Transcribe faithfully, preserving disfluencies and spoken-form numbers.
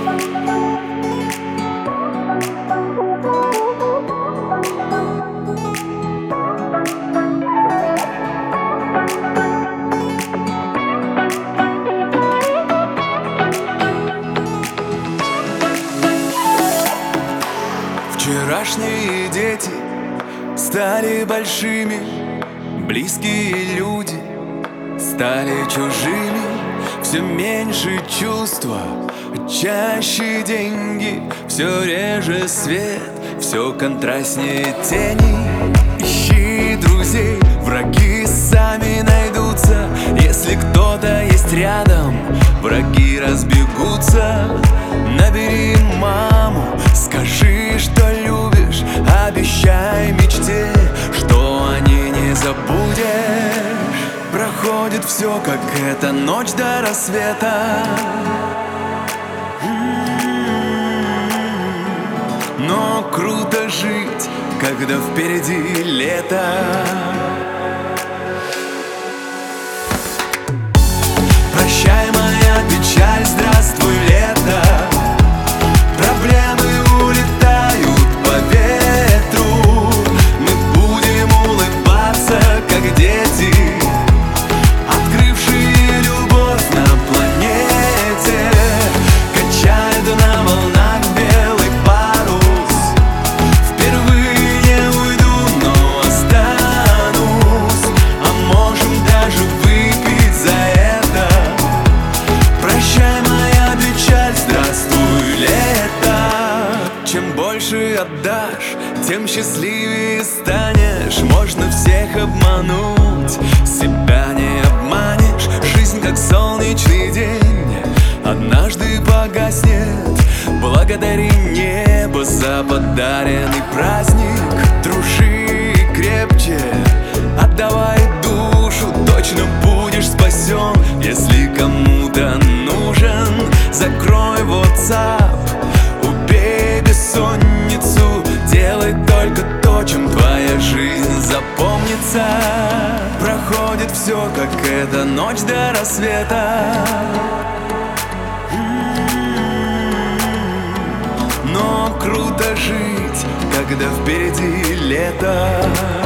Вчерашние дети стали большими, близкие люди стали чужими. Все меньше чувства, чаще деньги, все реже свет, все контрастнее тени. Ищи друзей, враги сами найдутся. Если кто-то есть рядом, враги разбегутся. Набери маму, скажи, что любишь, обещай мечте, что о ней не забудешь. Проходит все, как эта ночь до рассвета. Но круто жить, когда впереди лето. Прощай, моя печаль, здравствуй, лето. Проблемы улетают по ветру. Мы будем улыбаться, как дети, открывшие любовь на планете. Качают на волнах белый парус. Впервые не уйду, но останусь. А можем даже выпить за это. Прощай, моя печаль, здравствуй, лето. Чем больше отдашь, тем счастливее станешь. Можно всех обмануть, себя не обманешь. Жизнь как солнечный день, однажды погаснет. Благодари небо за подаренный праздник. Дружи крепче, отдавай душу, точно будешь спасен. Если кому-то нужен, закрой WhatsApp, убей бессонницу. Делай только то, чем твоя жизнь запомнится. Проходит все, как эта ночь до рассвета. Но круто жить, когда впереди лето.